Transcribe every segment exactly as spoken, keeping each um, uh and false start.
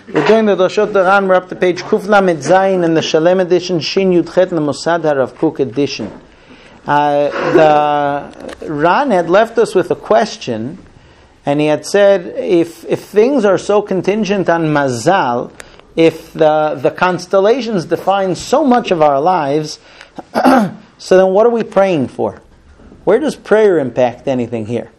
We're doing the Doshot Daran. We're up to page Kuf Lamed Zayin in the Shalem edition, Shin Yud Chet, and the Mosad HaRav Kook edition. Uh, the Ran had left us with a question, and he had said, if if things are so contingent on Mazal, if the, the constellations define so much of our lives, so then what are we praying for? Where does prayer impact anything here?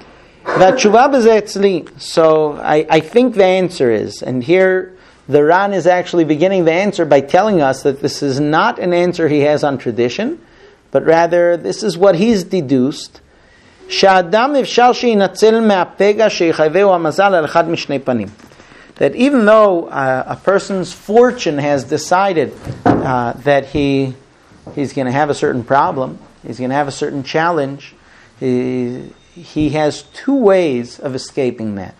So I, I think the answer is, and here the Ran is actually beginning the answer by telling us that this is not an answer he has on tradition, but rather this is what he's deduced. That even though uh, a person's fortune has decided uh, that he he's going to have a certain problem, he's going to have a certain challenge, he, he has two ways of escaping that.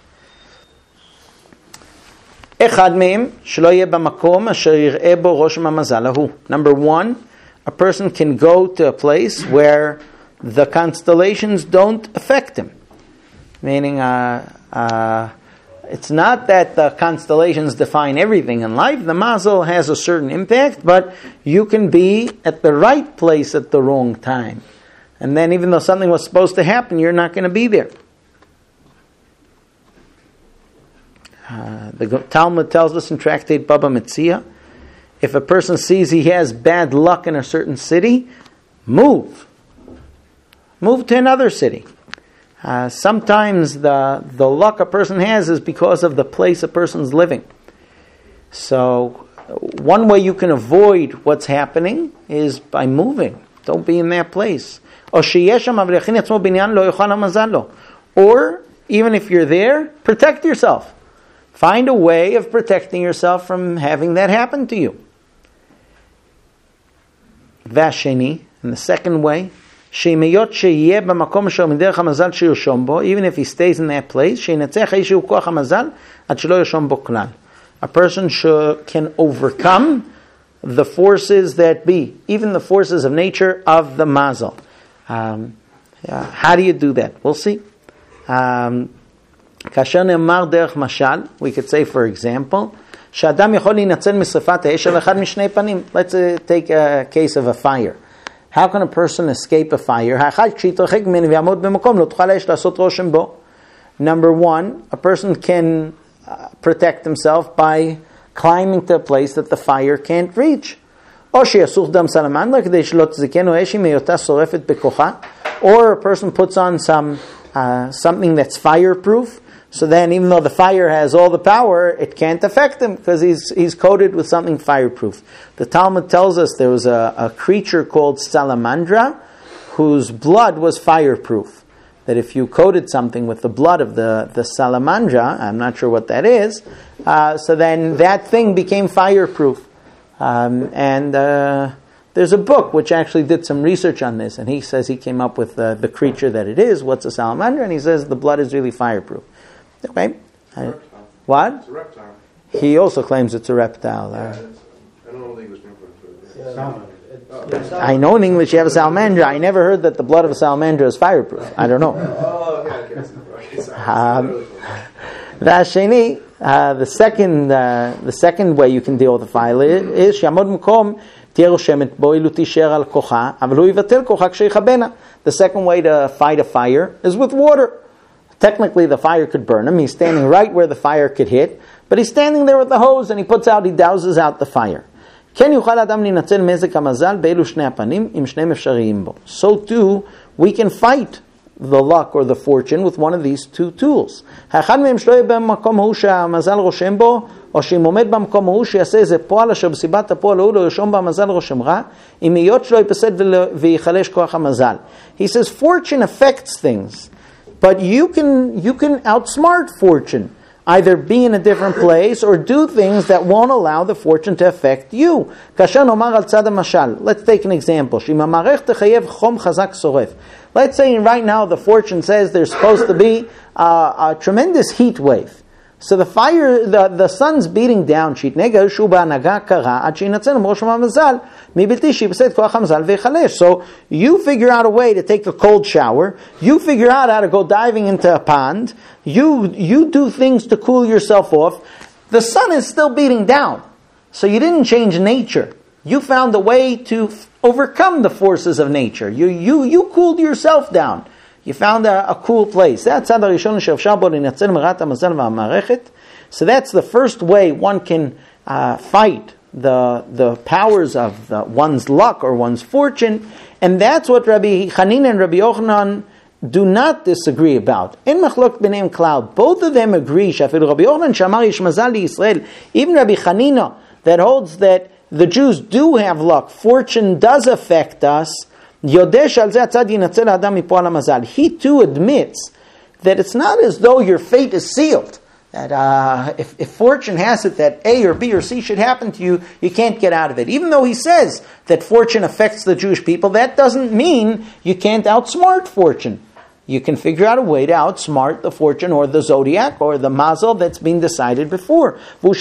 Number one, a person can go to a place where the constellations don't affect him. Meaning, uh, uh, it's not that the constellations define everything in life. The mazel has a certain impact, but you can be at the right place at the wrong time. And then even though something was supposed to happen, you're not going to be there. Uh, the Talmud tells us in Tractate Baba Metzia, if a person sees he has bad luck in a certain city, move. Move to another city. Uh, sometimes the the luck a person has is because of the place a person's living. So one way you can avoid what's happening is by moving. Don't be in that place. Or even if you're there, protect yourself. Find a way of protecting yourself from having that happen to you. Vasheni, and the second way, even if he stays in that place, a person should, can overcome the forces that be, even the forces of nature of the mazal. Um, yeah, how do you do that? We'll see. Um, we could say, for example, let's uh, take a case of a fire. How can a person escape a fire? Number one, a person can uh, protect himself by climbing to a place that the fire can't reach. Or a person puts on some uh, something that's fireproof, so then even though the fire has all the power, it can't affect him because he's he's coated with something fireproof. The Talmud tells us there was a, a creature called salamandra whose blood was fireproof. That if you coated something with the blood of the, the salamandra, I'm not sure what that is, uh, so then that thing became fireproof. Um, and uh, there's a book which actually did some research on this, and he says he came up with the, the creature that it is, what's a salamander, and he says the blood is really fireproof. Okay. Uh, what? It's a reptile. He also claims it's a reptile. Uh, yeah, I don't know the English name for it. Yeah. I know in English you have a salamander. I never heard that the blood of a salamander is fireproof. I don't know. Oh, okay, okay. okay um, Vasheni, uh, the second, uh, the second way you can deal with the fire is שיעמוד במקום תהיה רושמת בו אילו תישאר על כוחה, אבל הוא יבטל כוחה כשיכבנה. The second way to fight a fire is with water. Technically, the fire could burn him. He's standing right where the fire could hit, but he's standing there with the hose, and he puts out, he douses out the fire. כן יוכל אדם לנצל מזג המזל באלו שני הפנים, אם שניהם אפשריים בו. So too, we can fight the luck or the fortune with one of these two tools. האחד מהם שלא יהיה במקום ההוא שהמזל רושם בו, או שאם עומד במקום ההוא שיעשה איזה פועל אשר בסיבת הפועל ההוא לא ירשום במזל רושם רע, אם היות שלא יפסד ויחלש כוח המזל. He says fortune affects things, but you can you can outsmart fortune. Either be in a different place or do things that won't allow the fortune to affect you. Let's take an example. Let's say right now the fortune says there's supposed to be a, a tremendous heat wave. So the fire, the, the sun's beating down. So you figure out a way to take a cold shower. You figure out how to go diving into a pond. You you do things to cool yourself off. the sun is still beating down. So you didn't change nature. You found a way to f- overcome the forces of nature. You you you cooled yourself down. You found a, a cool place. So that's the first way one can uh, fight the the powers of the, one's luck or one's fortune. And that's what Rabbi Chanina and Rabbi Yochanan do not disagree about. In Machlok B'neim Klal, both of them agree. Shafilu Rabbi Yochanan Shamar Yish Mazal Yisrael. Even Rabbi Chanina that holds that the Jews do have luck, fortune does affect us. He too admits that it's not as though your fate is sealed. That uh, if, if fortune has it that A or B or C should happen to you, you can't get out of it. Even though he says that fortune affects the Jewish people, that doesn't mean you can't outsmart fortune. You can figure out a way to outsmart the fortune or the zodiac or the mazel that's been decided before.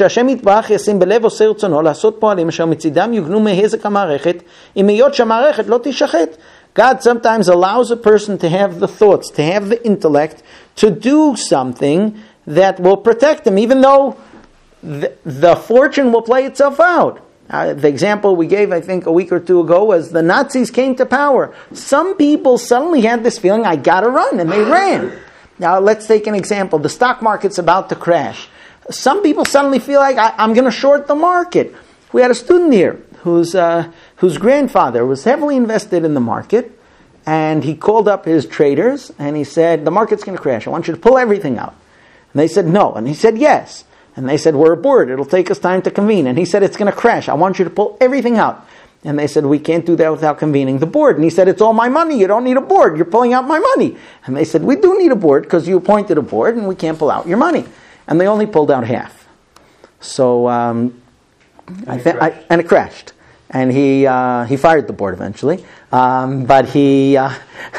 God sometimes allows a person to have the thoughts, to have the intellect, to do something that will protect him, even though the, the fortune will play itself out. Uh, the example we gave, I think, a week or two ago was the Nazis came to power. Some people suddenly had this feeling, I gotta run, and they ran. Now, let's take an example. The stock market's about to crash. Some people suddenly feel like, I, I'm going to short the market. We had a student here whose uh, whose grandfather was heavily invested in the market, and he called up his traders, and he said, the market's going to crash. I want you to pull everything out. And they said, no. And he said, yes. And they said, we're aboard. It'll take us time to convene. And he said, it's going to crash. I want you to pull everything out. And they said, we can't do that without convening the board. And he said, it's all my money. You don't need a board. You're pulling out my money. And they said, we do need a board because you appointed a board and we can't pull out your money. And they only pulled out half. So, um, and, I it th- I, and it crashed. And he uh, he fired the board eventually. Um, but he, uh,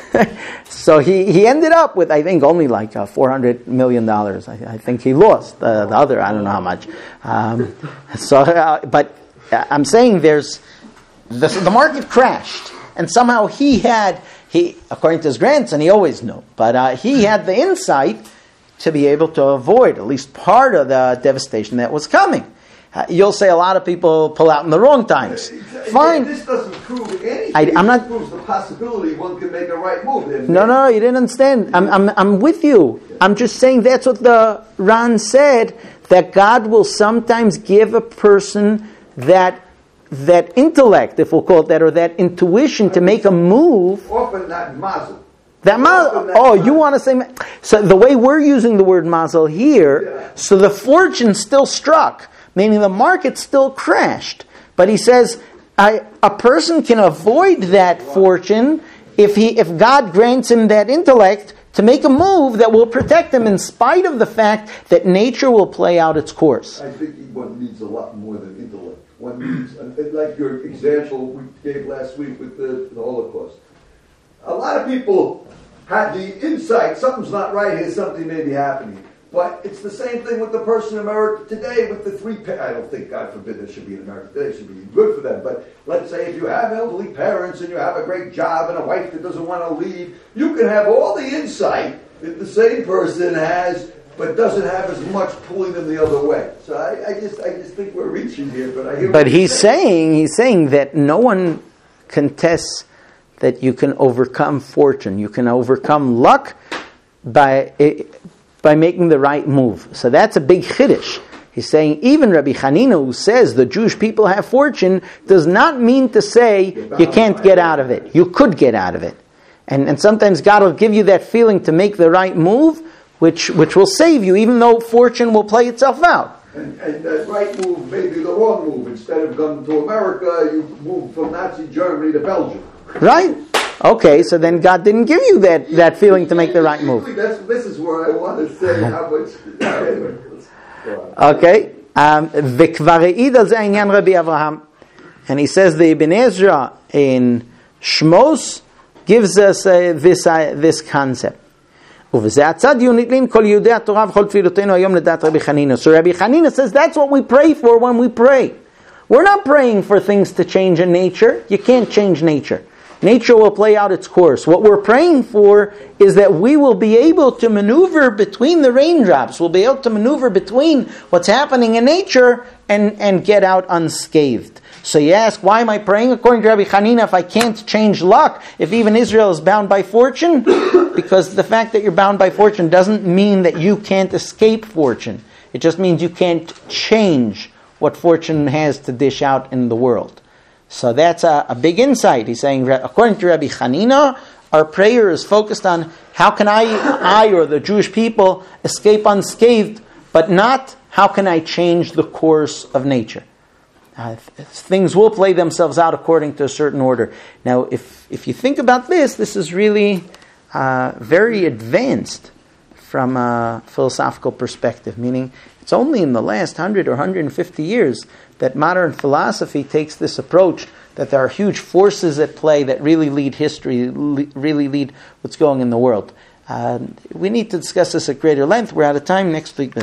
so he, he ended up with, I think, only like uh, four hundred million dollars. I, I think he lost uh, the other, I don't know how much. Um, so, uh, but I'm saying there's, the, the market crashed. And somehow he had, he according to his grandson, he always knew. But uh, he had the insight to be able to avoid at least part of the devastation that was coming. Uh, you'll say a lot of people pull out in the wrong times. Fine. This doesn't prove anything. I, I'm not. It proves the possibility one can make a right move. No, no, you didn't understand. I'm, I'm, I'm with you. I'm just saying that's what the Ran said, that God will sometimes give a person that that intellect, if we'll call it that, or that intuition to make a move. Often not mazel. That mazel. Oh, you want to say? Ma- so the way we're using the word mazel here, Yeah. so the fortune still struck. Meaning the market still crashed. But he says I, a person can avoid that fortune if he, if God grants him that intellect to make a move that will protect him in spite of the fact that nature will play out its course. I think one needs a lot more than intellect. One needs, like your example we gave last week with the, the Holocaust. A lot of people had the insight, something's not right here, something may be happening. But it's the same thing with the person in America today with the three pa- I don't think, God forbid, there should be in America today. It should be good for them. But let's say if you have elderly parents and you have a great job and a wife that doesn't want to leave, you can have all the insight that the same person has, but doesn't have as much pulling them the other way. So I, I just I just think we're reaching here. But I hear But what you're he's saying he's saying that no one contests that you can overcome fortune. You can overcome luck by by making the right move. So that's a big chiddush. He's saying even Rabbi Chanina, who says the Jewish people have fortune, does not mean to say you can't get out of it. You could get out of it. And and sometimes God will give you that feeling to make the right move, which which will save you, even though fortune will play itself out. And, and that right move may be the wrong move. Instead of going to America, you move from Nazi Germany to Belgium. Right? Okay, so then God didn't give you that, that feeling to make the right move. That's, this is where I want to say how much... Anyway, let's go on. Okay. Um, וכבר העיד על זה העניין רבי אברהם. And he says the Ibn Ezra in Shmos gives us uh, this, uh, this concept. ובזה הצד יהיו נתלים כל יהודי התורה וכל תפילותינו היום לדעת רבי חנינא. So Rabbi Chanina says that's what we pray for when we pray. We're not praying for things to change in nature. You can't change nature. Nature will play out its course. What we're praying for is that we will be able to maneuver between the raindrops. We'll be able to maneuver between what's happening in nature and, and get out unscathed. So you ask, why am I praying according to Rabbi Hanina if I can't change luck, if even Israel is bound by fortune? Because the fact that you're bound by fortune doesn't mean that you can't escape fortune. It just means you can't change what fortune has to dish out in the world. So that's a, a big insight. He's saying, according to Rabbi Hanina, our prayer is focused on how can I, I or the Jewish people escape unscathed, but not how can I change the course of nature. Uh, things will play themselves out according to a certain order. Now, if if you think about this, this is really uh, very advanced from a philosophical perspective, meaning it's only in the last one hundred or one hundred fifty years that modern philosophy takes this approach, that there are huge forces at play that really lead history, really lead what's going in the world. Uh, we need to discuss this at greater length. We're out of time. Next week.